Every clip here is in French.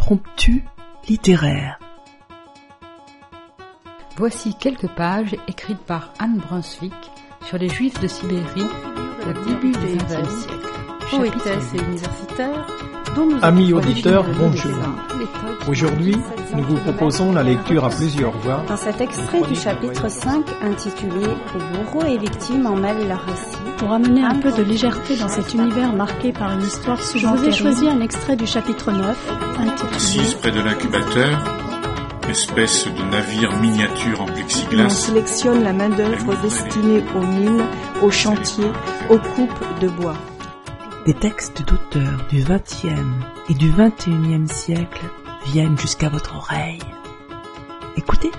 impromptu littéraire. Voici quelques pages écrites par Anne Brunswick sur les Juifs de Sibérie au début du XXe siècle. Poétesse et universitaire, Amis auditeurs, bonjour. Aujourd'hui, nous vous proposons la lecture à plusieurs voix. Dans cet extrait du chapitre 5 intitulé « Bourreaux et victimes en mêlent leur récit », pour amener un peu de légèreté dans cet univers marqué par une histoire souvent terrible, je vous ai choisi un extrait du chapitre 9 intitulé « Assise près de l'incubateur, espèce de navire miniature en plexiglas. On sélectionne la main-d'œuvre destinée aux mines, aux chantiers, aux coupes de bois. Des textes d'auteurs du XXe et du XXIe siècle viennent jusqu'à votre oreille. Écoutez.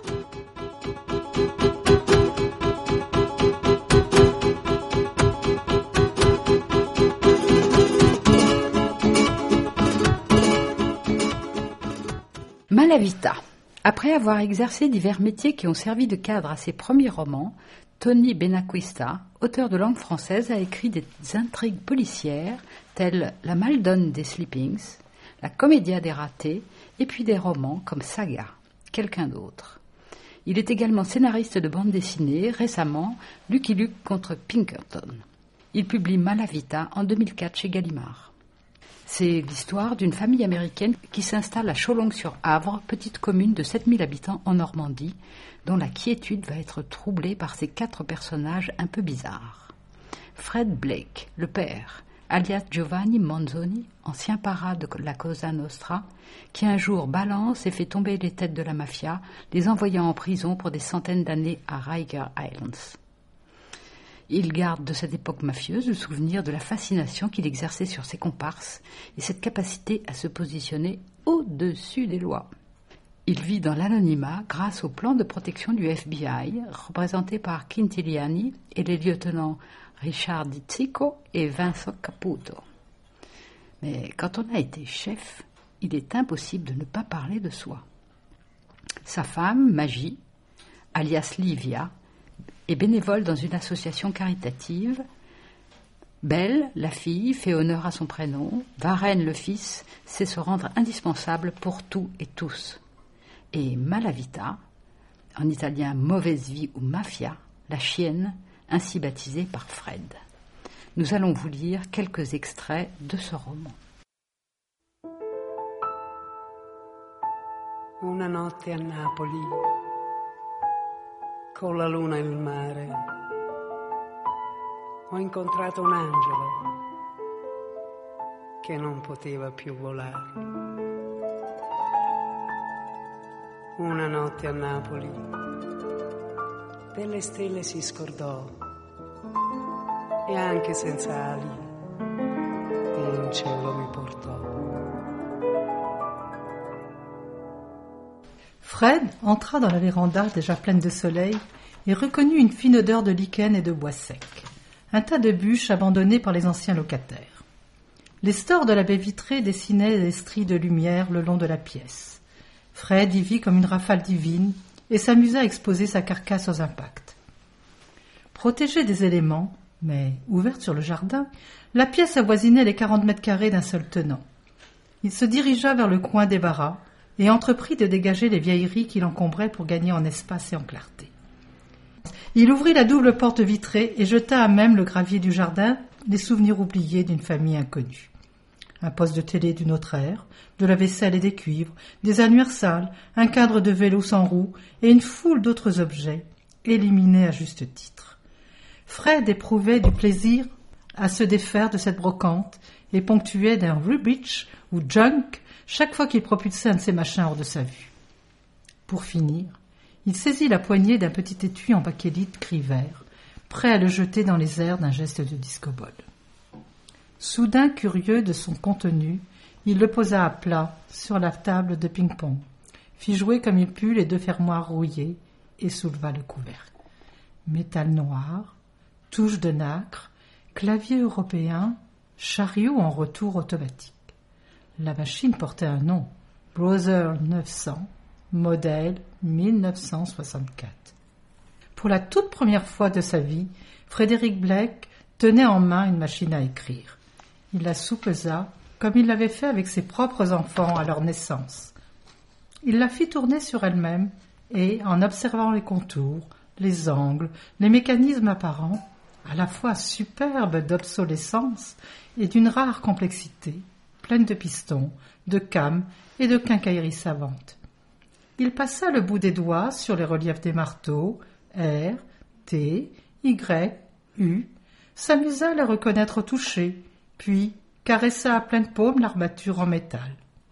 Malavita. Après avoir exercé divers métiers qui ont servi de cadre à ses premiers romans, Tony Benacquista, auteur de langue française, a écrit des intrigues policières telles La Maldonne des Sleepings, La Commedia des ratés, et puis des romans comme Saga, Quelqu'un d'autre. Il est également scénariste de bande dessinée, récemment Lucky Luke contre Pinkerton. Il publie Malavita en 2004 chez Gallimard. C'est l'histoire d'une famille américaine qui s'installe à Cholong-sur-Avre, petite commune de 7000 habitants en Normandie, dont la quiétude va être troublée par ces 4 personnages un peu bizarres. Fred Blake, le père, alias Giovanni Manzoni, ancien para de la Cosa Nostra, qui un jour balance et fait tomber les têtes de la mafia, les envoyant en prison pour des centaines d'années à Riker Islands. Il garde de cette époque mafieuse le souvenir de la fascination qu'il exerçait sur ses comparses et cette capacité à se positionner au-dessus des lois. Il vit dans l'anonymat grâce au plan de protection du FBI, représenté par Quintiliani et les lieutenants Richard Di Zicco et Vincent Caputo. Mais quand on a été chef, il est impossible de ne pas parler de soi. Sa femme, Magie, alias Livia, est bénévole dans une association caritative. Belle, la fille, fait honneur à son prénom. Varenne, le fils, sait se rendre indispensable pour tout et tous. Et Malavita, en italien mauvaise vie ou mafia, la chienne, ainsi baptisée par Fred. Nous allons vous lire quelques extraits de ce roman. Una notte a Napoli, con la luna e il mare, ho incontrato un angelo che non poteva più volare. Una notte a Napoli, delle stelle si scordò e anche senza ali in cielo mi portò. Fred entra dans la véranda déjà pleine de soleil et reconnut une fine odeur de lichen et de bois sec, un tas de bûches abandonnées par les anciens locataires. Les stores de la baie vitrée dessinaient des stries de lumière le long de la pièce. Fred y vit comme une rafale divine et s'amusa à exposer sa carcasse aux impacts. Protégée des éléments, mais ouverte sur le jardin, la pièce avoisinait les 40 mètres carrés d'un seul tenant. Il se dirigea vers le coin des barras et entreprit de dégager les vieilleries qui l'encombraient pour gagner en espace et en clarté. Il ouvrit la double porte vitrée et jeta à même le gravier du jardin les souvenirs oubliés d'une famille inconnue. Un poste de télé d'une autre ère, de la vaisselle et des cuivres, des annuaires sales, un cadre de vélo sans roue et une foule d'autres objets, éliminés à juste titre. Fred éprouvait du plaisir à se défaire de cette brocante et ponctuait d'un rubbish ou junk chaque fois qu'il propulsait un de ces machins hors de sa vue. Pour finir, il saisit la poignée d'un petit étui en bakélite gris vert, prêt à le jeter dans les airs d'un geste de discobole. Soudain curieux de son contenu, il le posa à plat sur la table de ping-pong, fit jouer comme il put les 2 fermoirs rouillés et souleva le couvercle. Métal noir, touche de nacre, clavier européen, chariot en retour automatique. La machine portait un nom, Browser 900, modèle 1964. Pour la toute première fois de sa vie, Frédéric Blake tenait en main une machine à écrire. Il la soupesa comme il l'avait fait avec ses propres enfants à leur naissance. Il la fit tourner sur elle-même et, en observant les contours, les angles, les mécanismes apparents, à la fois superbes d'obsolescence et d'une rare complexité, pleine de pistons, de cames et de quincailleries savantes. Il passa le bout des doigts sur les reliefs des marteaux, R, T, Y, U, s'amusa à les reconnaître au toucher, puis caressa à pleine paume l'armature en métal.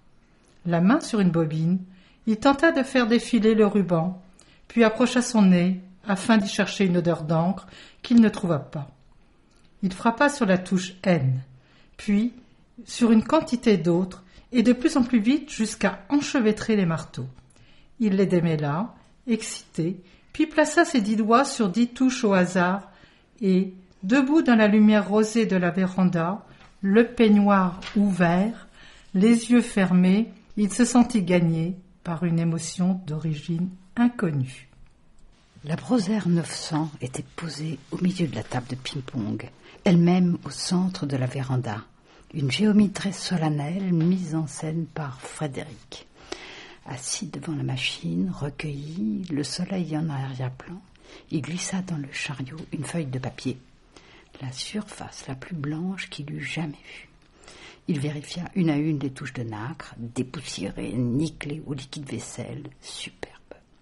La main sur une bobine, il tenta de faire défiler le ruban, puis approcha son nez afin d'y chercher une odeur d'encre qu'il ne trouva pas. Il frappa sur la touche N, puis sur une quantité d'autres, et de plus en plus vite jusqu'à enchevêtrer les marteaux. Il les démêla, excité, puis plaça ses 10 doigts sur 10 touches au hasard, et, debout dans la lumière rosée de la véranda, le peignoir ouvert, les yeux fermés, il se sentit gagné par une émotion d'origine inconnue. La Brother 900 était posée au milieu de la table de ping-pong, elle-même au centre de la véranda, une géométrie solennelle mise en scène par Frédéric. Assis devant la machine, recueilli, le soleil en arrière-plan, il glissa dans le chariot une feuille de papier, la surface la plus blanche qu'il eût jamais vue. Il vérifia une à une les touches de nacre, dépoussiérées, nickelées au liquide vaisselle, superbe.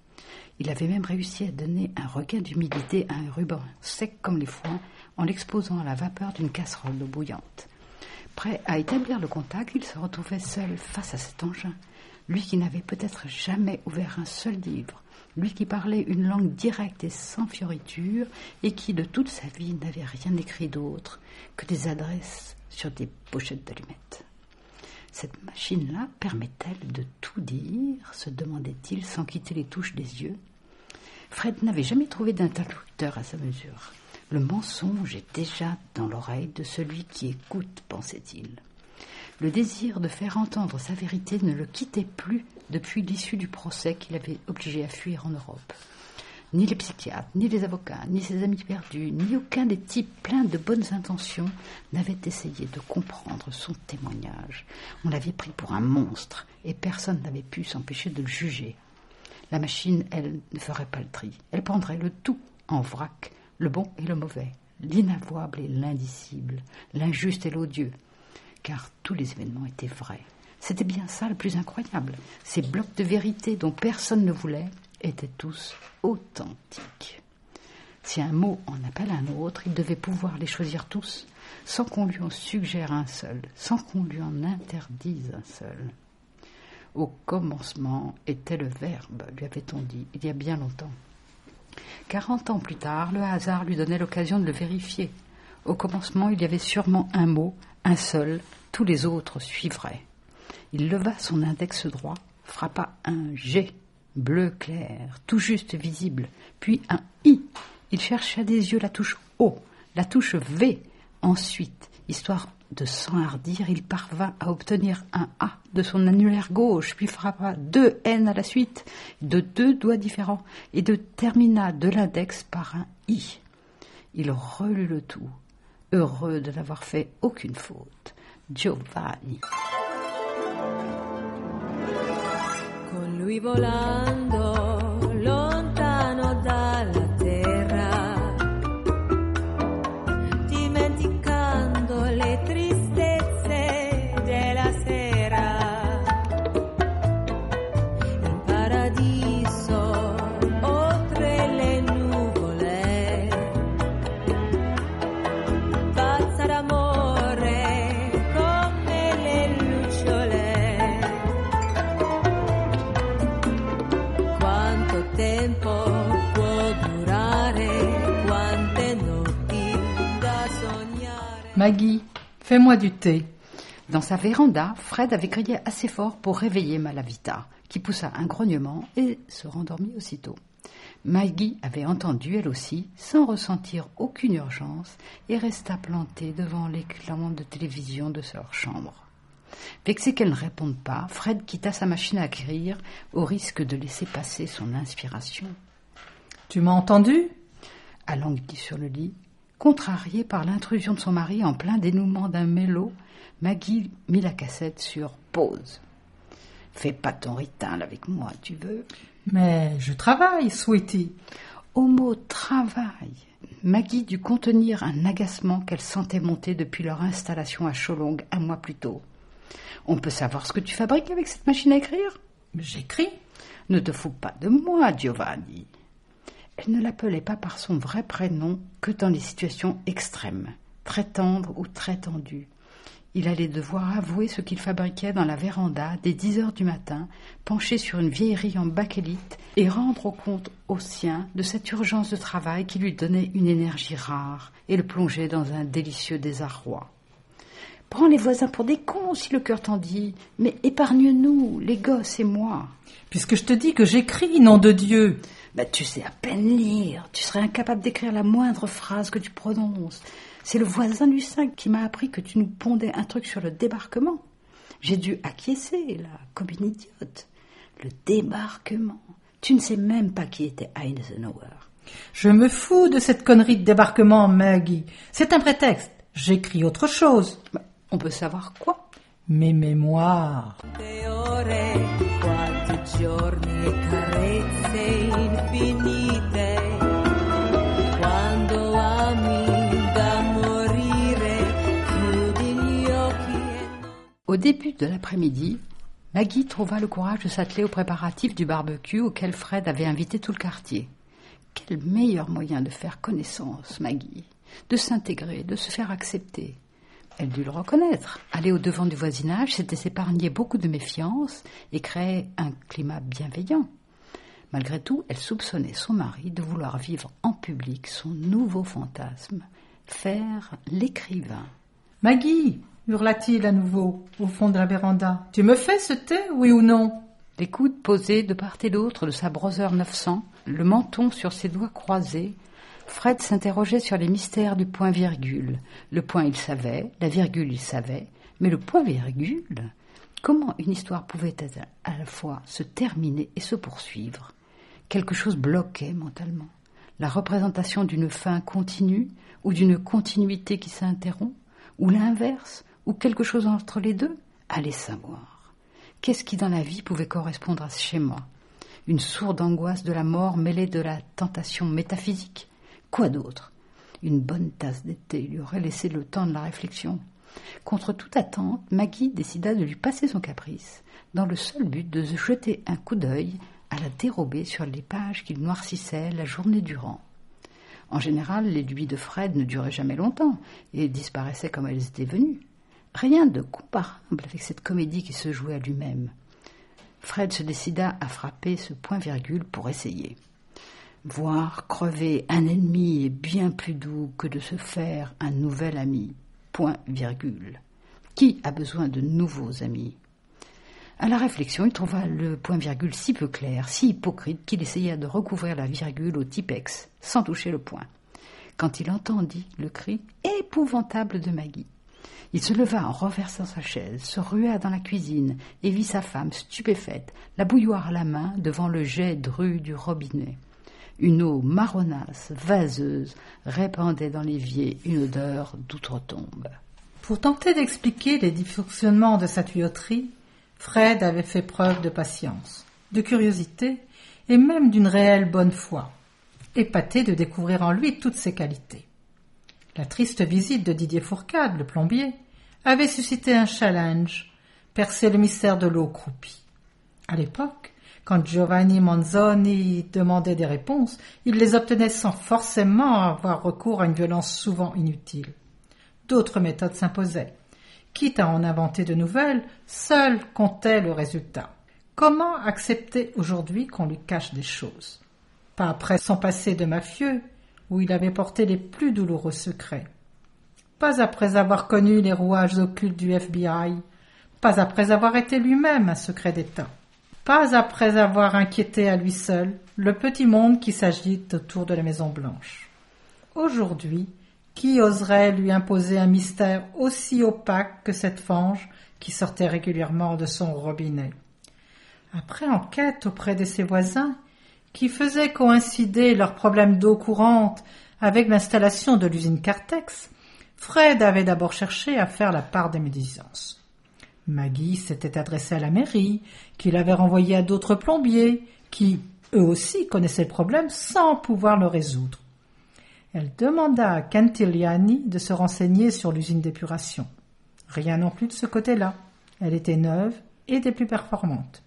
Il avait même réussi à donner un regain d'humidité à un ruban sec comme les foins en l'exposant à la vapeur d'une casserole d'eau bouillante. Prêt à établir le contact, il se retrouvait seul face à cet engin. Lui qui n'avait peut-être jamais ouvert un seul livre, lui qui parlait une langue directe et sans fioriture, et qui de toute sa vie n'avait rien écrit d'autre que des adresses sur des pochettes d'allumettes. Cette machine-là permet-elle de tout dire, se demandait-il sans quitter les touches des yeux. Fred n'avait jamais trouvé d'interlocuteur à sa mesure. Le mensonge est déjà dans l'oreille de celui qui écoute, pensait-il. Le désir de faire entendre sa vérité ne le quittait plus depuis l'issue du procès qui l'avait obligé à fuir en Europe. Ni les psychiatres, ni les avocats, ni ses amis perdus, ni aucun des types pleins de bonnes intentions n'avait essayé de comprendre son témoignage. On l'avait pris pour un monstre et personne n'avait pu s'empêcher de le juger. La machine, elle, ne ferait pas le tri. Elle prendrait le tout en vrac, le bon et le mauvais, l'inavouable et l'indicible, l'injuste et l'odieux. Car tous les événements étaient vrais. C'était bien ça le plus incroyable. Ces blocs de vérité dont personne ne voulait étaient tous authentiques. Si un mot en appelle un autre, il devait pouvoir les choisir tous, sans qu'on lui en suggère un seul, sans qu'on lui en interdise un seul. Au commencement était le verbe, lui avait-on dit, il y a bien longtemps. 40 ans plus tard, le hasard lui donnait l'occasion de le vérifier. Au commencement, il y avait sûrement un mot, un seul, tous les autres suivraient. Il leva son index droit, frappa un G, bleu clair, tout juste visible, puis un I. Il chercha des yeux la touche O, la touche V. Ensuite, histoire de s'enhardir, il parvint à obtenir un A de son annulaire gauche, puis frappa 2 N à la suite, de 2 doigts différents, et termina de l'index par un I. Il relut le tout, heureux de n'avoir fait aucune faute. Giovanni. Con lui volando lontano dalla terra, dimenticando le tristezze della sera, in paradiso oltre le nuvole, pazza d'amore come le lucciole. Tempo può durare, quante notti da sognare. Maggie, fais-moi du thé. Dans sa véranda, Fred avait crié assez fort pour réveiller Malavita, qui poussa un grognement et se rendormit aussitôt. Maggie avait entendu, elle aussi, sans ressentir aucune urgence, et resta plantée devant l'écran de télévision de leur chambre. Vexé qu'elle ne réponde pas, Fred quitta sa machine à écrire au risque de laisser passer son inspiration. « Tu m'as entendu ?» Allongé sur le lit, Contrariée par l'intrusion de son mari en plein dénouement d'un mélo, Maggie mit la cassette sur pause. « Fais pas ton rital avec moi, tu veux ?» « Mais je travaille, Sweetie. » Au mot « travail », Maggie dut contenir un agacement qu'elle sentait monter depuis leur installation à Cholong un mois plus tôt. « On peut savoir ce que tu fabriques avec cette machine à écrire ?»« J'écris. »« Ne te fous pas de moi, Giovanni. » Elle ne l'appelait pas par son vrai prénom que dans les situations extrêmes, très tendres ou très tendues. Il allait devoir avouer ce qu'il fabriquait dans la véranda dès 10h du matin, penché sur une vieillerie en bakélite, et rendre compte aux siens de cette urgence de travail qui lui donnait une énergie rare et le plongeait dans un délicieux désarroi. « Prends les voisins pour des cons si le cœur t'en dit, mais épargne-nous, les gosses et moi. »« Puisque je te dis que j'écris, nom de Dieu !»« Tu sais à peine lire, tu serais incapable d'écrire la moindre phrase que tu prononces. » C'est le voisin du 5 qui m'a appris que tu nous pondais un truc sur le débarquement. J'ai dû acquiescer, là, comme une idiote. Le débarquement. Tu ne sais même pas qui était Eisenhower. Je me fous de cette connerie de débarquement, Maggie. C'est un prétexte. J'écris autre chose. On peut savoir quoi? Mes mémoires. Au début de l'après-midi, Maggie trouva le courage de s'atteler aux préparatifs du barbecue auquel Fred avait invité tout le quartier. Quel meilleur moyen de faire connaissance, Maggie, de s'intégrer, de se faire accepter. Elle dut le reconnaître. Aller au-devant du voisinage, c'était s'épargner beaucoup de méfiance et créer un climat bienveillant. Malgré tout, elle soupçonnait son mari de vouloir vivre en public son nouveau fantasme, faire l'écrivain. « Maggie !» hurla-t-il à nouveau, au fond de la véranda. « Tu me fais ce thé, oui ou non ?» Les coudes posés de part et d'autre de sa Brother 900, le menton sur ses doigts croisés, Fred s'interrogeait sur les mystères du point-virgule. Le point, il savait, la virgule, il savait, mais le point-virgule, comment une histoire pouvait-elle à la fois se terminer et se poursuivre? Quelque chose bloquait mentalement. La représentation d'une fin continue ou d'une continuité qui s'interrompt, ou l'inverse, ou quelque chose entre les deux? Allez savoir. Qu'est-ce qui dans la vie pouvait correspondre à ce schéma? Une sourde angoisse de la mort mêlée de la tentation métaphysique? Quoi d'autre? Une bonne tasse d'été lui aurait laissé le temps de la réflexion. Contre toute attente, Maggie décida de lui passer son caprice, dans le seul but de jeter un coup d'œil à la dérobée sur les pages qu'il noircissait la journée durant. En général, les lubies de Fred ne duraient jamais longtemps et disparaissaient comme elles étaient venues. Rien de comparable avec cette comédie qui se jouait à lui-même. Fred se décida à frapper ce point-virgule pour essayer. Voir crever un ennemi est bien plus doux que de se faire un nouvel ami. Point-virgule. Qui a besoin de nouveaux amis? À la réflexion, il trouva le point-virgule si peu clair, si hypocrite, qu'il essaya de recouvrir la virgule au Tipex, sans toucher le point. Quand il entendit le cri épouvantable de Maggie, il se leva en renversant sa chaise, se rua dans la cuisine et vit sa femme stupéfaite, la bouilloire à la main devant le jet dru du robinet. Une eau marronasse, vaseuse, répandait dans l'évier une odeur d'outre-tombe. Pour tenter d'expliquer les dysfonctionnements de sa tuyauterie, Fred avait fait preuve de patience, de curiosité et même d'une réelle bonne foi, épaté de découvrir en lui toutes ses qualités. La triste visite de Didier Fourcade, le plombier, avait suscité un challenge, percer le mystère de l'eau croupie. À l'époque, quand Giovanni Manzoni demandait des réponses, il les obtenait sans forcément avoir recours à une violence souvent inutile. D'autres méthodes s'imposaient. Quitte à en inventer de nouvelles, seul comptait le résultat. Comment accepter aujourd'hui qu'on lui cache des choses? Pas après son passé de mafieux, où il avait porté les plus douloureux secrets. Pas après avoir connu les rouages occultes du FBI. Pas après avoir été lui-même un secret d'État. Pas après avoir inquiété à lui seul le petit monde qui s'agite autour de la Maison-Blanche. Aujourd'hui, qui oserait lui imposer un mystère aussi opaque que cette fange qui sortait régulièrement de son robinet? Après enquête auprès de ses voisins, qui faisaient coïncider leurs problèmes d'eau courante Avec l'installation de l'usine Cartex, Fred avait d'abord cherché à faire la part des médisances. Maggie s'était adressée à la mairie, qui l'avait renvoyé à d'autres plombiers, qui, eux aussi, connaissaient le problème sans pouvoir le résoudre. Elle demanda à Cantigliani de se renseigner sur l'usine d'épuration. Rien non plus de ce côté-là. Elle était neuve et des plus performantes.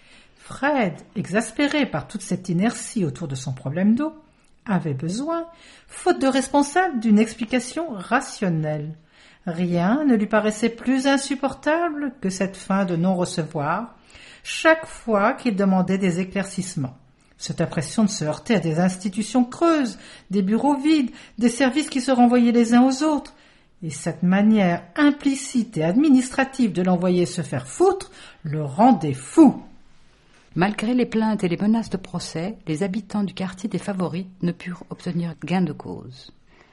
Fred, exaspéré par toute cette inertie autour de son problème d'eau, avait besoin, faute de responsable, d'une explication rationnelle. Rien ne lui paraissait plus insupportable que cette fin de non-recevoir, chaque fois qu'il demandait des éclaircissements. Cette impression de se heurter à des institutions creuses, des bureaux vides, des services qui se renvoyaient les uns aux autres, et cette manière implicite et administrative de l'envoyer se faire foutre le rendait fou. Malgré les plaintes et les menaces de procès, les habitants du quartier des Favoris ne purent obtenir gain de cause.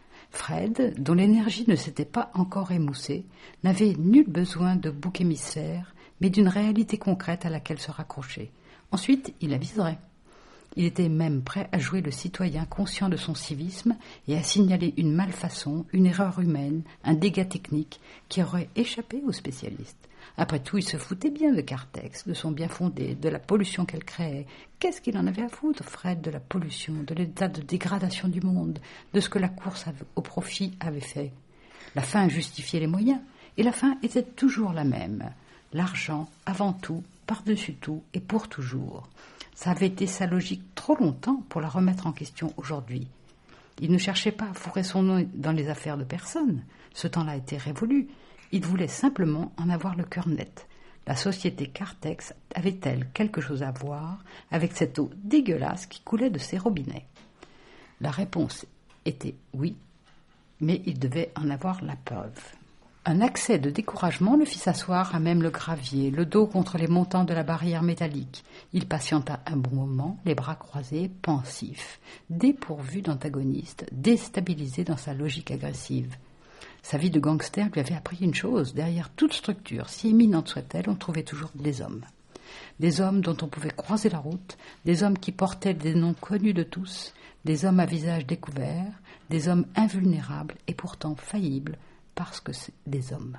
Fred, dont l'énergie ne s'était pas encore émoussée, n'avait nul besoin de bouc émissaire, mais d'une réalité concrète à laquelle se raccrocher. Ensuite, il aviserait. Il était même prêt à jouer le citoyen conscient de son civisme et à signaler une malfaçon, une erreur humaine, un dégât technique qui aurait échappé aux spécialistes. Après tout, il se foutait bien de Cartex, de son bien fondé, de la pollution qu'elle créait. Qu'est-ce qu'il en avait à foutre, Fred, de la pollution, de l'état de dégradation du monde, de ce que la course au profit avait fait? La fin justifiait les moyens, et la fin était toujours la même. L'argent, avant tout, par-dessus tout et pour toujours. Ça avait été sa logique trop longtemps pour la remettre en question aujourd'hui. Il ne cherchait pas à fourrer son nez dans les affaires de personne. Ce temps-là était révolu. Il voulait simplement en avoir le cœur net. La société Cartex avait-elle quelque chose à voir avec cette eau dégueulasse qui coulait de ses robinets? La réponse était oui, mais il devait en avoir la preuve. Un accès de découragement le fit s'asseoir à même le gravier, le dos contre les montants de la barrière métallique. Il patienta un bon moment, les bras croisés, pensif, dépourvu d'antagoniste, déstabilisé dans sa logique agressive. Sa vie de gangster lui avait appris une chose, derrière toute structure, si éminente soit-elle, on trouvait toujours des hommes. Des hommes dont on pouvait croiser la route, des hommes qui portaient des noms connus de tous, des hommes à visage découvert, des hommes invulnérables et pourtant faillibles, parce que c'est des hommes.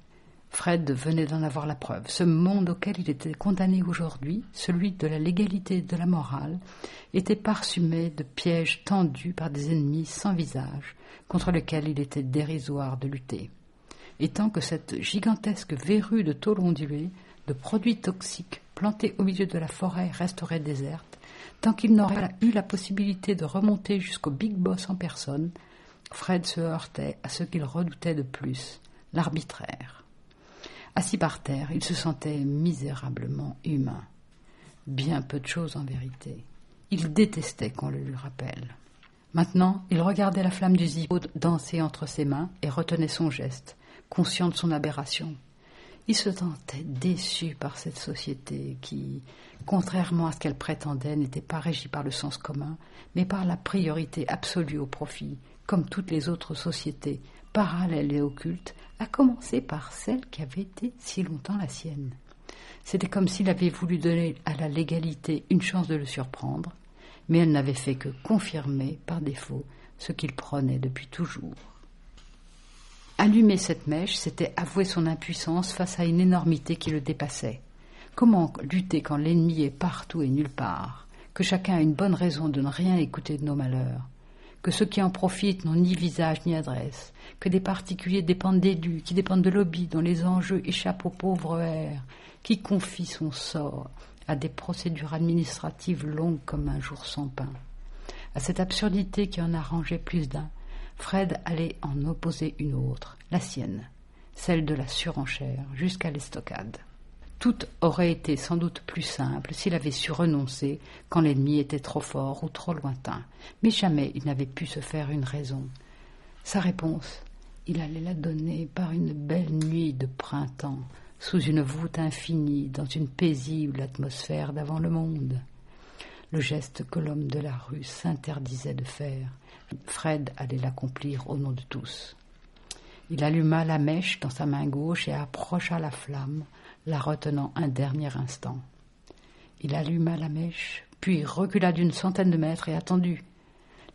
Fred venait d'en avoir la preuve. Ce monde auquel il était condamné aujourd'hui, celui de la légalité et de la morale, était parsemé de pièges tendus par des ennemis sans visage, contre lesquels il était dérisoire de lutter. Et tant que cette gigantesque verrue de tôle ondulée, de produits toxiques plantés au milieu de la forêt resterait déserte, tant qu'il n'aurait pas eu la possibilité de remonter jusqu'au Big Boss en personne, Fred se heurtait à ce qu'il redoutait de plus, l'arbitraire. Assis par terre, il se sentait misérablement humain. Bien peu de choses en vérité. Il détestait qu'on le lui rappelle. Maintenant, il regardait la flamme du Zippo danser entre ses mains et retenait son geste, conscient de son aberration. Il se sentait déçu par cette société qui, contrairement à ce qu'elle prétendait, n'était pas régie par le sens commun, mais par la priorité absolue au profit, comme toutes les autres sociétés, parallèles et occultes, à commencer par celle qui avait été si longtemps la sienne. C'était comme s'il avait voulu donner à la légalité une chance de le surprendre, mais elle n'avait fait que confirmer par défaut ce qu'il prônait depuis toujours. Allumer cette mèche, c'était avouer son impuissance face à une énormité qui le dépassait. Comment lutter quand l'ennemi est partout et nulle part, que chacun a une bonne raison de ne rien écouter de nos malheurs, que ceux qui en profitent n'ont ni visage ni adresse, que des particuliers dépendent d'élus, qui dépendent de lobbies dont les enjeux échappent au pauvre R, qui confie son sort à des procédures administratives longues comme un jour sans pain. À cette absurdité qui en arrangeait plus d'un, Fred allait en opposer une autre, la sienne, celle de la surenchère, jusqu'à l'estocade. Tout aurait été sans doute plus simple s'il avait su renoncer quand l'ennemi était trop fort ou trop lointain, mais jamais il n'avait pu se faire une raison. Sa réponse, il allait la donner par une belle nuit de printemps, sous une voûte infinie, dans une paisible atmosphère d'avant le monde. Le geste que l'homme de la rue s'interdisait de faire, Fred allait l'accomplir au nom de tous. Il alluma la mèche dans sa main gauche et approcha la flamme, la retenant un dernier instant. Il alluma la mèche, puis recula d'une centaine de mètres et attendit.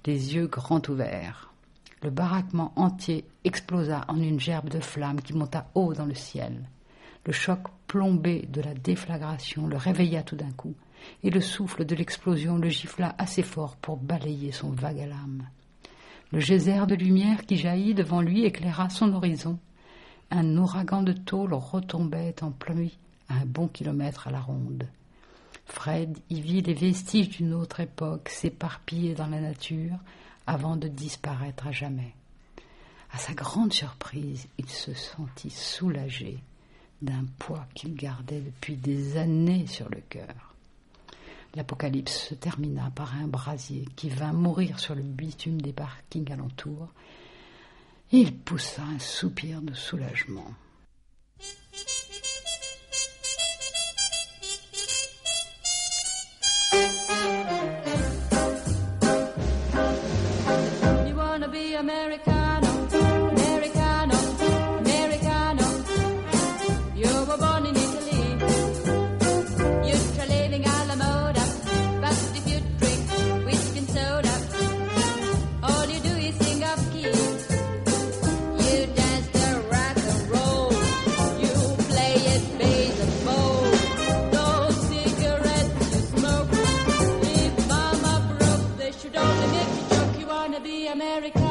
les yeux grands ouverts. Le baraquement entier explosa en une gerbe de flammes qui monta haut dans le ciel. Le choc plombé de la déflagration le réveilla tout d'un coup, et le souffle de l'explosion le gifla assez fort pour balayer son vague à l'âme. Le geyser de lumière qui jaillit devant lui éclaira son horizon. Un ouragan de tôle retombait en pluie à un bon kilomètre à la ronde. Fred y vit les vestiges d'une autre époque s'éparpiller dans la nature avant de disparaître à jamais. À sa grande surprise, il se sentit soulagé d'un poids qu'il gardait depuis des années sur le cœur. L'apocalypse se termina par un brasier qui vint mourir sur le bitume des parkings alentours. Il poussa un soupir de soulagement. Americano, Americano, Americano. You were born in Italy. You're living alla moda. But if you drink whiskey and soda, all you do is sing off key. You dance the rock and roll. You play it baseball. Those cigarettes you smoke. If mama broke, they should only make you joke. You wanna be Americano.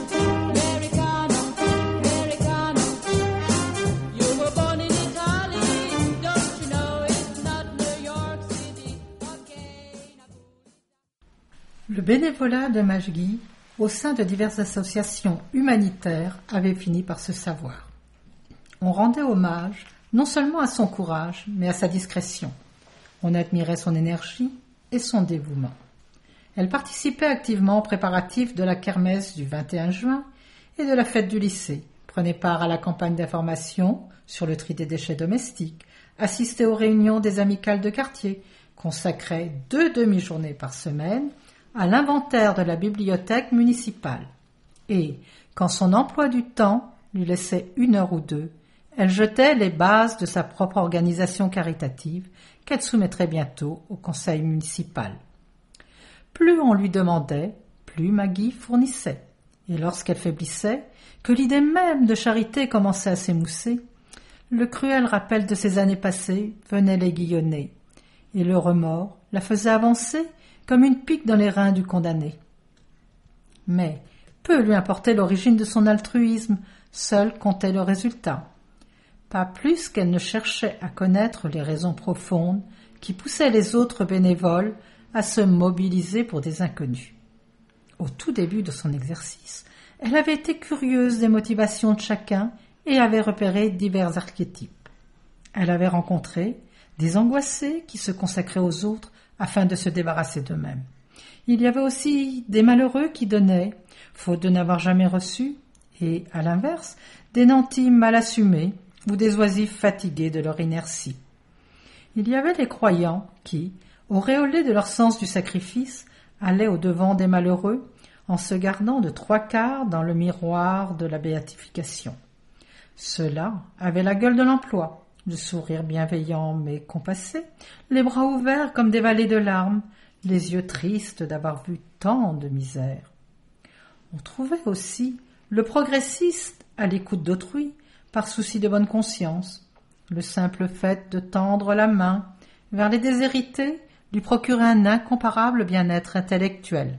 Le bénévolat de Majgui, au sein de diverses associations humanitaires, avait fini par se savoir. On rendait hommage non seulement à son courage, mais à sa discrétion. On admirait son énergie et son dévouement. Elle participait activement aux préparatifs de la kermesse du 21 juin et de la fête du lycée, prenait part à la campagne d'information sur le tri des déchets domestiques, assistait aux réunions des amicales de quartier, consacrait 2 demi-journées par semaine à l'inventaire de la bibliothèque municipale. Et, quand son emploi du temps lui laissait 1 heure ou 2, elle jetait les bases de sa propre organisation caritative qu'elle soumettrait bientôt au conseil municipal. Plus on lui demandait, plus Maggie fournissait. Et lorsqu'elle faiblissait, que l'idée même de charité commençait à s'émousser, le cruel rappel de ses années passées venait l'aiguillonner, et le remords la faisait avancer comme une pique dans les reins du condamné. Mais peu lui importait l'origine de son altruisme, seul comptait le résultat. Pas plus qu'elle ne cherchait à connaître les raisons profondes qui poussaient les autres bénévoles à se mobiliser pour des inconnus. Au tout début de son exercice, elle avait été curieuse des motivations de chacun et avait repéré divers archétypes. Elle avait rencontré des angoissés qui se consacraient aux autres afin de se débarrasser d'eux-mêmes. Il y avait aussi des malheureux qui donnaient, faute de n'avoir jamais reçu, et, à l'inverse, des nantis mal assumés ou des oisifs fatigués de leur inertie. Il y avait les croyants qui, auréolés de leur sens du sacrifice, allaient au-devant des malheureux en se gardant de 3/4 dans le miroir de la béatification. Ceux-là avaient la gueule de l'emploi, le sourire bienveillant mais compassé, les bras ouverts comme des vallées de larmes, les yeux tristes d'avoir vu tant de misère. On trouvait aussi le progressiste à l'écoute d'autrui, par souci de bonne conscience. Le simple fait de tendre la main vers les déshérités lui procurait un incomparable bien-être intellectuel.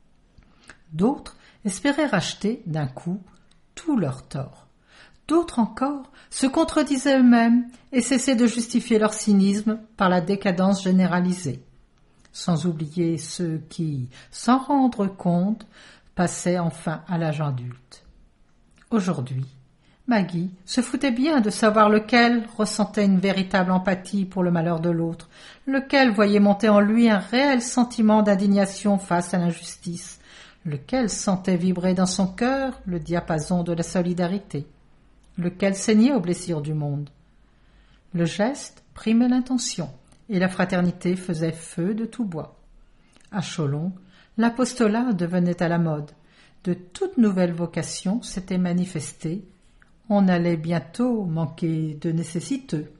D'autres espéraient racheter d'un coup tous leurs torts. D'autres encore se contredisaient eux-mêmes et cessaient de justifier leur cynisme par la décadence généralisée. Sans oublier ceux qui, sans rendre compte, passaient enfin à l'âge adulte. Aujourd'hui, Maggie se foutait bien de savoir lequel ressentait une véritable empathie pour le malheur de l'autre, lequel voyait monter en lui un réel sentiment d'indignation face à l'injustice, lequel sentait vibrer dans son cœur le diapason de la solidarité, lequel saignait aux blessures du monde. Le geste primait l'intention, et la fraternité faisait feu de tout bois. À Cholon, l'apostolat devenait à la mode. De toutes nouvelles vocations s'étaient manifestées. On allait bientôt manquer de nécessiteux.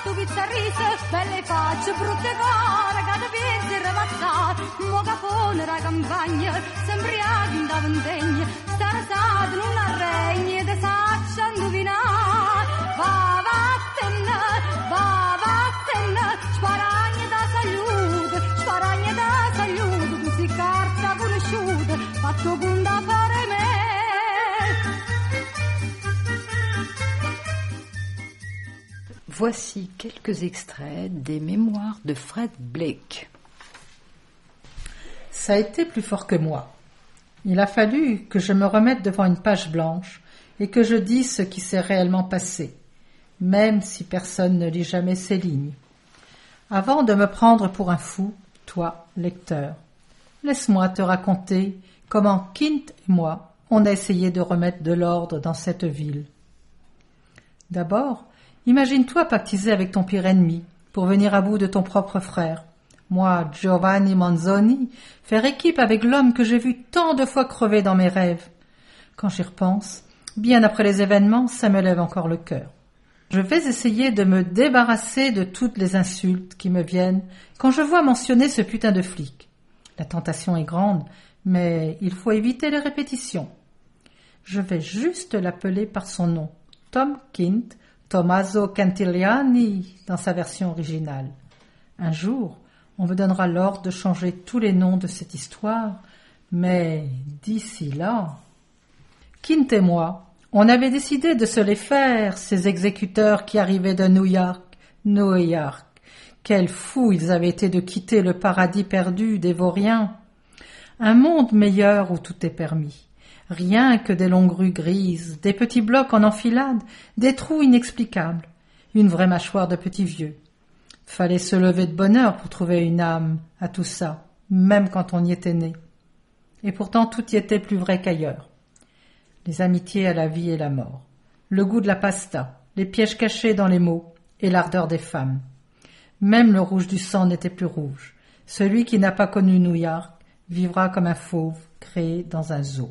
tu pizzarrise, belle facce, brutte core, cade piense e ravazzate, mo capone la campagna, sempre da vendegna, sta rasata non arregni, te saccia indovinare, va vattene, sparagne da saluto, tu si carta conosciuta, fatto con da fare me. Voici quelques extraits des mémoires de Fred Blake. Ça a été plus fort que moi. Il a fallu que je me remette devant une page blanche et que je dise ce qui s'est réellement passé, même si personne ne lit jamais ces lignes. Avant de me prendre pour un fou, toi, lecteur, laisse-moi te raconter comment Quint et moi, on a essayé de remettre de l'ordre dans cette ville. D'abord, imagine-toi pactiser avec ton pire ennemi pour venir à bout de ton propre frère. Moi, Giovanni Manzoni, faire équipe avec l'homme que j'ai vu tant de fois crever dans mes rêves. Quand j'y repense, bien après les événements, ça me lève encore le cœur. Je vais essayer de me débarrasser de toutes les insultes qui me viennent quand je vois mentionner ce putain de flic. La tentation est grande, mais il faut éviter les répétitions. Je vais juste l'appeler par son nom, Tom Quint, Tommaso Cantigliani, dans sa version originale. Un jour, on me donnera l'ordre de changer tous les noms de cette histoire, mais d'ici là... Quint et moi, on avait décidé de se les faire, ces exécuteurs qui arrivaient de New York. Quels fous ils avaient été de quitter le paradis perdu des vauriens. Un monde meilleur où tout est permis. Rien que des longues rues grises, des petits blocs en enfilade, des trous inexplicables. Une vraie mâchoire de petits vieux. Fallait se lever de bonne heure pour trouver une âme à tout ça, même quand on y était né. Et pourtant tout y était plus vrai qu'ailleurs. Les amitiés à la vie et la mort, le goût de la pasta, les pièges cachés dans les mots et l'ardeur des femmes. Même le rouge du sang n'était plus rouge. Celui qui n'a pas connu New York vivra comme un fauve créé dans un zoo.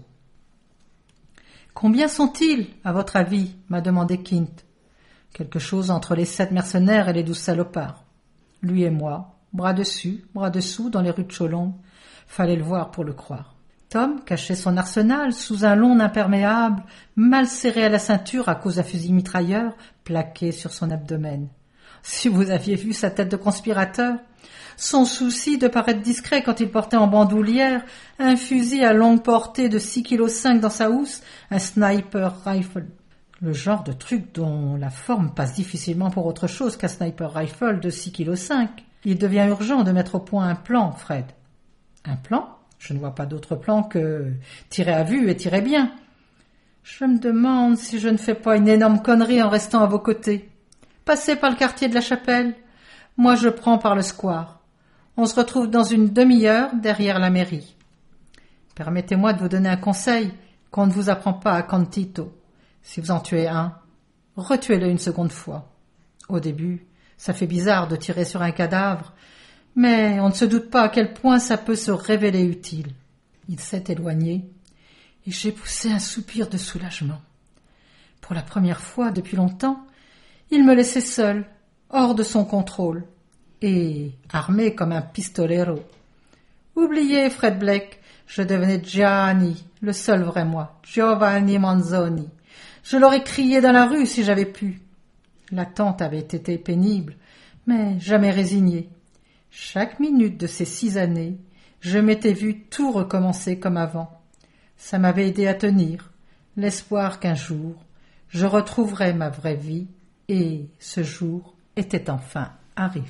Combien sont-ils, à votre avis, m'a demandé Quint. Quelque chose entre les 7 mercenaires et les 12 salopards. Lui et moi, bras dessus, bras dessous, dans les rues de Cholombe. Fallait le voir pour le croire. Tom cachait son arsenal sous un long imperméable, mal serré à la ceinture à cause d'un fusil mitrailleur plaqué sur son abdomen. Si vous aviez vu sa tête de conspirateur, son souci de paraître discret quand il portait en bandoulière un fusil à longue portée de 6,5 kg dans sa housse, un sniper rifle. Le genre de truc dont la forme passe difficilement pour autre chose qu'un sniper rifle de 6,5 kg. Il devient urgent de mettre au point un plan, Fred. Un plan ? Je ne vois pas d'autre plan que tirer à vue et tirer bien. Je me demande si je ne fais pas une énorme connerie en restant à vos côtés. Passez par le quartier de la Chapelle. Moi, je prends par le square. On se retrouve dans une demi-heure derrière la mairie. Permettez-moi de vous donner un conseil qu'on ne vous apprend pas à Cantito. Si vous en tuez un, retuez-le une seconde fois. Au début, ça fait bizarre de tirer sur un cadavre, mais on ne se doute pas à quel point ça peut se révéler utile. Il s'est éloigné et j'ai poussé un soupir de soulagement. Pour la première fois depuis longtemps, il me laissait seul, hors de son contrôle, et armé comme un pistolero. Oubliez Fred Blake, je devenais Gianni, le seul vrai moi, Giovanni Manzoni. Je l'aurais crié dans la rue si j'avais pu. L'attente avait été pénible, mais jamais résignée. Chaque minute de ces 6 années, je m'étais vu tout recommencer comme avant. Ça m'avait aidé à tenir, l'espoir qu'un jour, je retrouverais ma vraie vie, et ce jour était enfin arrivé.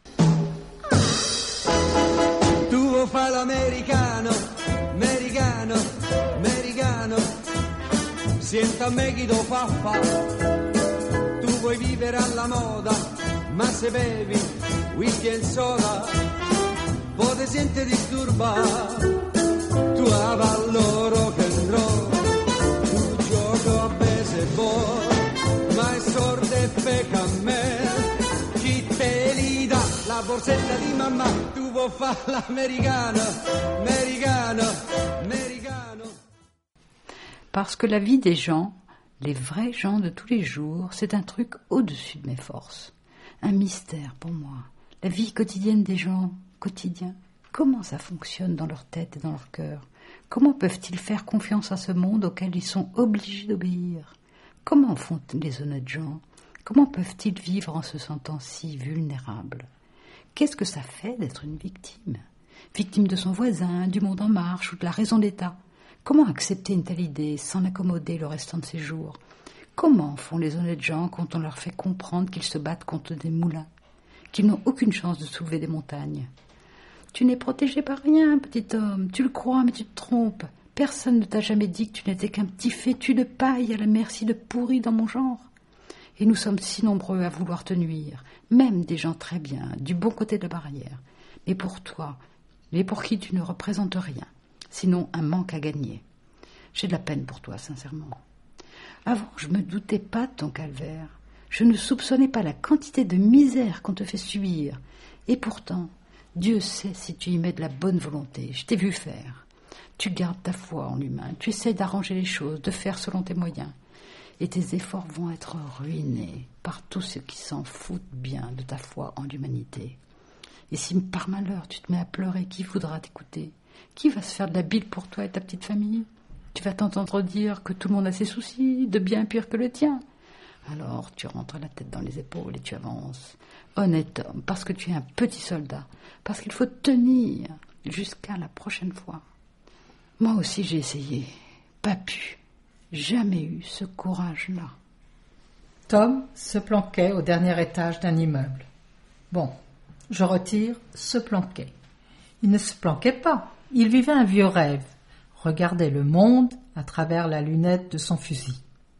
Tu fai l'americano, americano, americano, sienta me chi do fa fa. Tu vuoi vivere alla moda, ma se bevi whisky e soda, poi ti senti disturbato. Tu avallo rock and roll, tu gioco a baseball, ma è sorda e pecca a me. Chi te li dà la borsetta di mamma, tu vuoi fare l'americano, americano, americano. Parce que la vie des gens, les vrais gens de tous les jours, c'est un truc au-dessus de mes forces. Un mystère pour moi. La vie quotidienne des gens, quotidien. Comment ça fonctionne dans leur tête et dans leur cœur? Comment peuvent-ils faire confiance à ce monde auquel ils sont obligés d'obéir? Comment font les honnêtes gens? Comment peuvent-ils vivre en se sentant si vulnérables? Qu'est-ce que ça fait d'être une victime? Victime de son voisin, du monde en marche ou de la raison d'État? Comment accepter une telle idée sans l'accommoder le restant de ses jours? Comment font les honnêtes gens quand on leur fait comprendre qu'ils se battent contre des moulins, qu'ils n'ont aucune chance de soulever des montagnes? Tu n'es protégé par rien, petit homme. Tu le crois, mais tu te trompes. Personne ne t'a jamais dit que tu n'étais qu'un petit fétu de paille à la merci de pourri dans mon genre. Et nous sommes si nombreux à vouloir te nuire, même des gens très bien, du bon côté de la barrière. Mais pour toi, mais pour qui tu ne représentes rien, sinon un manque à gagner. J'ai de la peine pour toi, sincèrement. Avant, je ne me doutais pas de ton calvaire. Je ne soupçonnais pas la quantité de misère qu'on te fait subir. Et pourtant, Dieu sait si tu y mets de la bonne volonté. Je t'ai vu faire. Tu gardes ta foi en l'humain. Tu essaies d'arranger les choses, de faire selon tes moyens. Et tes efforts vont être ruinés par tous ceux qui s'en foutent bien de ta foi en l'humanité. Et si par malheur tu te mets à pleurer, qui voudra t'écouter? Qui va se faire de la bile pour toi et ta petite famille? Tu vas t'entendre dire que tout le monde a ses soucis, de bien pire que le tien. Alors tu rentres la tête dans les épaules et tu avances. Honnête homme, parce que tu es un petit soldat, parce qu'il faut tenir jusqu'à la prochaine fois. Moi aussi j'ai essayé, pas pu, jamais eu ce courage-là. Tom se planquait au dernier étage d'un immeuble. Bon, je retire se planquait. Il ne se planquait pas, il vivait un vieux rêve, regardait le monde à travers la lunette de son fusil.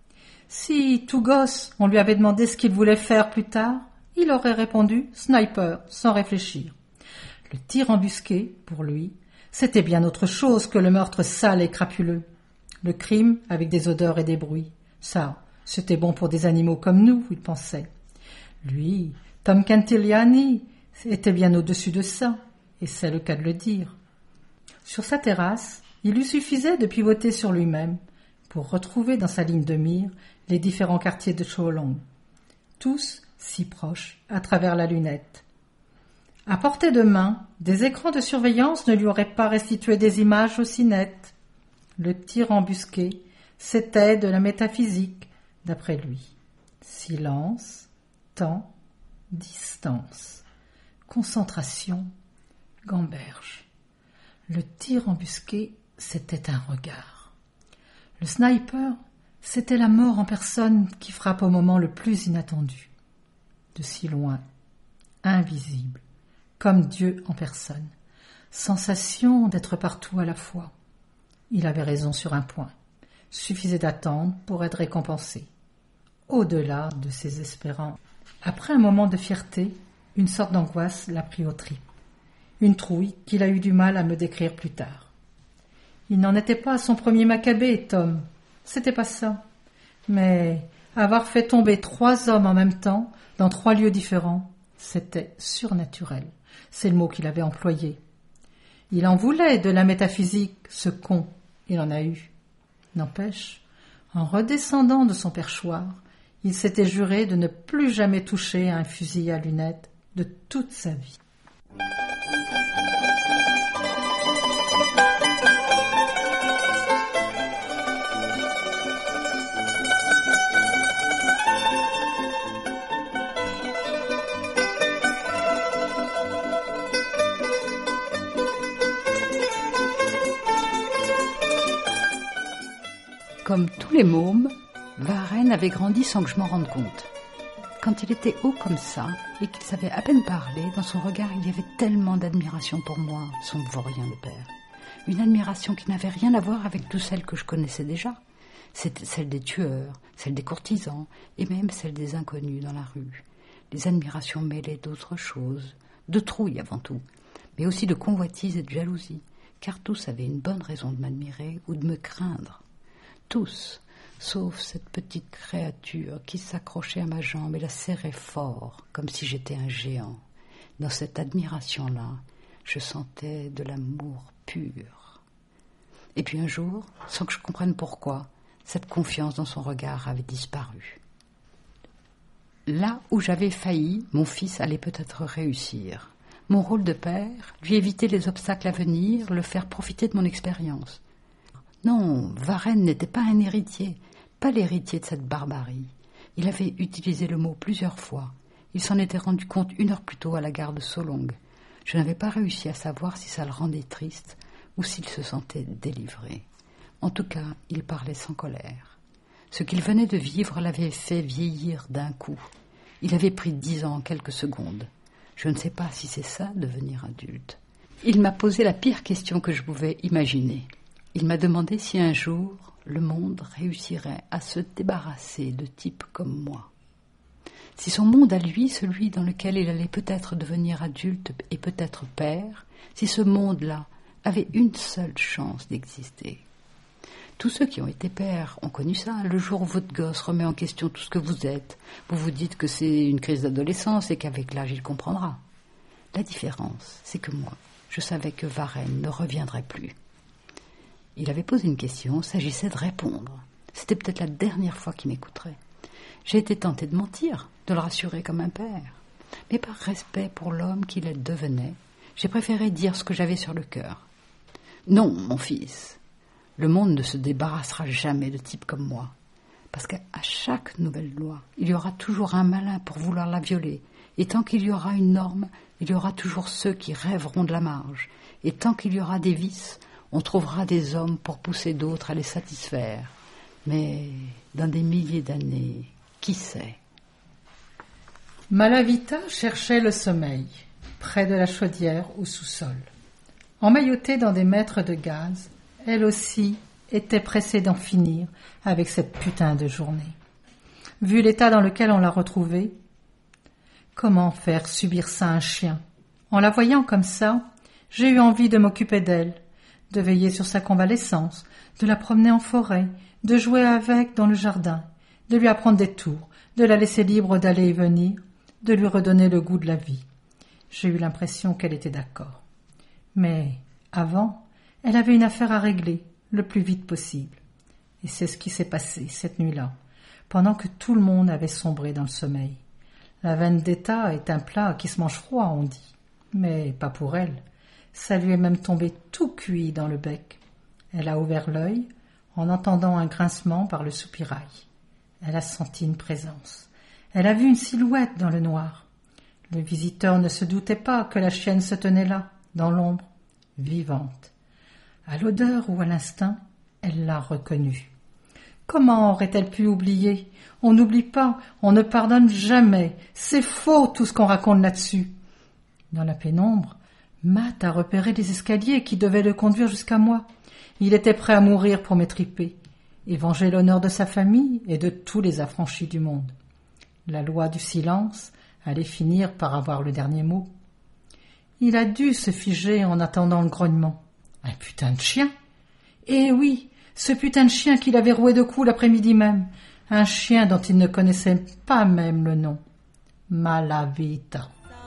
Si, tout gosse, on lui avait demandé ce qu'il voulait faire plus tard, il aurait répondu « sniper » sans réfléchir. Le tir embusqué, pour lui, c'était bien autre chose que le meurtre sale et crapuleux. Le crime avec des odeurs et des bruits. Ça, c'était bon pour des animaux comme nous, il pensait. Lui, Tom Cantigliani, était bien au-dessus de ça, et c'est le cas de le dire. Sur sa terrasse, il lui suffisait de pivoter sur lui-même pour retrouver dans sa ligne de mire les différents quartiers de Cholong, tous si proches à travers la lunette. À portée de main, des écrans de surveillance ne lui auraient pas restitué des images aussi nettes. Le tir embusqué, c'était de la métaphysique, d'après lui. Silence, temps, distance, concentration, gamberge. Le tir embusqué, c'était un regard. Le sniper, c'était la mort en personne qui frappe au moment le plus inattendu. De si loin, invisible, comme Dieu en personne. Sensation d'être partout à la fois. Il avait raison sur un point. Suffisait d'attendre pour être récompensé. Au-delà de ses espérances. Après un moment de fierté, une sorte d'angoisse l'a pris aux tripes. Une trouille qu'il a eu du mal à me décrire plus tard. Il n'en était pas à son premier Maccabée, Tom. C'était pas ça. Mais avoir fait tomber 3 hommes en même temps, dans 3 lieux différents, c'était surnaturel. C'est le mot qu'il avait employé. Il en voulait de la métaphysique, ce con. Il en a eu. N'empêche, en redescendant de son perchoir, il s'était juré de ne plus jamais toucher à un fusil à lunettes de toute sa vie. Comme tous les mômes, Varenne avait grandi sans que je m'en rende compte. Quand il était haut comme ça, et qu'il savait à peine parler, dans son regard il y avait tellement d'admiration pour moi, son vaurien le père. Une admiration qui n'avait rien à voir avec toutes celles que je connaissais déjà. C'était celle des tueurs, celle des courtisans, et même celle des inconnus dans la rue. Des admirations mêlées d'autres choses, de trouille avant tout, mais aussi de convoitise et de jalousie, car tous avaient une bonne raison de m'admirer ou de me craindre. Tous, sauf cette petite créature qui s'accrochait à ma jambe et la serrait fort, comme si j'étais un géant. Dans cette admiration-là, je sentais de l'amour pur. Et puis un jour, sans que je comprenne pourquoi, cette confiance dans son regard avait disparu. Là où j'avais failli, mon fils allait peut-être réussir. Mon rôle de père, lui éviter les obstacles à venir, le faire profiter de mon expérience. Non, Varenne n'était pas un héritier, pas l'héritier de cette barbarie. Il avait utilisé le mot plusieurs fois. Il s'en était rendu compte 1 heure plus tôt à la gare de Solong. Je n'avais pas réussi à savoir si ça le rendait triste ou s'il se sentait délivré. En tout cas, il parlait sans colère. Ce qu'il venait de vivre l'avait fait vieillir d'un coup. Il avait pris 10 ans en quelques secondes. Je ne sais pas si c'est ça, devenir adulte. Il m'a posé la pire question que je pouvais imaginer. Il m'a demandé si un jour, le monde réussirait à se débarrasser de types comme moi. Si son monde à lui, celui dans lequel il allait peut-être devenir adulte et peut-être père, si ce monde-là avait une seule chance d'exister. Tous ceux qui ont été pères ont connu ça. Le jour où votre gosse remet en question tout ce que vous êtes, vous vous dites que c'est une crise d'adolescence et qu'avec l'âge il comprendra. La différence, c'est que moi, je savais que Varenne ne reviendrait plus. Il avait posé une question, s'agissait de répondre. C'était peut-être la dernière fois qu'il m'écouterait. J'ai été tentée de mentir, de le rassurer comme un père. Mais par respect pour l'homme qu'il devenait, j'ai préféré dire ce que j'avais sur le cœur. Non, mon fils, le monde ne se débarrassera jamais de types comme moi. Parce qu'à chaque nouvelle loi, il y aura toujours un malin pour vouloir la violer. Et tant qu'il y aura une norme, il y aura toujours ceux qui rêveront de la marge. Et tant qu'il y aura des vices, on trouvera des hommes pour pousser d'autres à les satisfaire. Mais dans des milliers d'années, qui sait? Malavita cherchait le sommeil, près de la chaudière au sous-sol. Emmaillotée dans des mètres de gaz, elle aussi était pressée d'en finir avec cette putain de journée. Vu l'état dans lequel on l'a retrouvée, comment faire subir ça à un chien? En la voyant comme ça, j'ai eu envie de m'occuper d'elle, de veiller sur sa convalescence, de la promener en forêt, de jouer avec dans le jardin, de lui apprendre des tours, de la laisser libre d'aller et venir, de lui redonner le goût de la vie. J'ai eu l'impression qu'elle était d'accord. Mais avant, elle avait une affaire à régler le plus vite possible. Et c'est ce qui s'est passé cette nuit-là, pendant que tout le monde avait sombré dans le sommeil. La vendetta est un plat qui se mange froid, on dit. Mais pas pour elle. Ça lui est même tombé tout cuit dans le bec. Elle a ouvert l'œil en entendant un grincement par le soupirail. Elle a senti une présence. Elle a vu une silhouette dans le noir. Le visiteur ne se doutait pas que la chienne se tenait là, dans l'ombre, vivante. À l'odeur ou à l'instinct, elle l'a reconnue. Comment aurait-elle pu oublier? On n'oublie pas, on ne pardonne jamais. C'est faux tout ce qu'on raconte là-dessus. Dans la pénombre, Matt a repéré les escaliers qui devaient le conduire jusqu'à moi. Il était prêt à mourir pour m'étriper et venger l'honneur de sa famille et de tous les affranchis du monde. La loi du silence allait finir par avoir le dernier mot. Il a dû se figer en attendant le grognement. Un putain de chien! Eh oui, ce putain de chien qu'il avait roué de coups l'après-midi même. Un chien dont il ne connaissait pas même le nom. Malavita.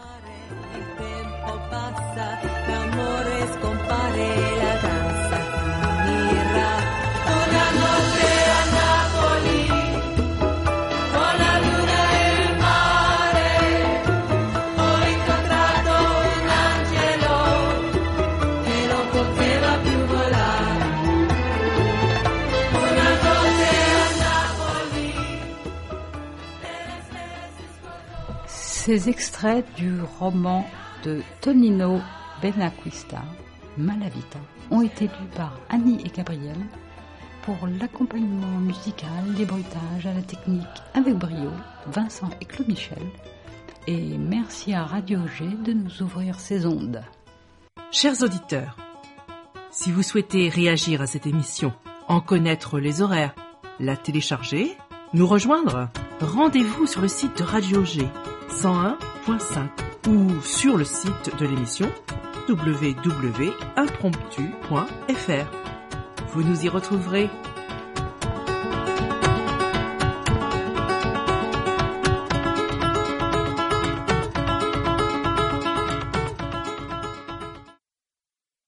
Ces extraits du roman de Tonino Benacquista, Malavita, ont été lus par Annie et Gabriel pour l'accompagnement musical, les bruitages, à la technique avec brio, Vincent et Claude Michel. Et merci à Radio G de nous ouvrir ses ondes. Chers auditeurs, si vous souhaitez réagir à cette émission, en connaître les horaires, la télécharger, nous rejoindre, rendez-vous sur le site de Radio G 101.5 ou sur le site de l'émission www.impromptu.fr. Vous nous y retrouverez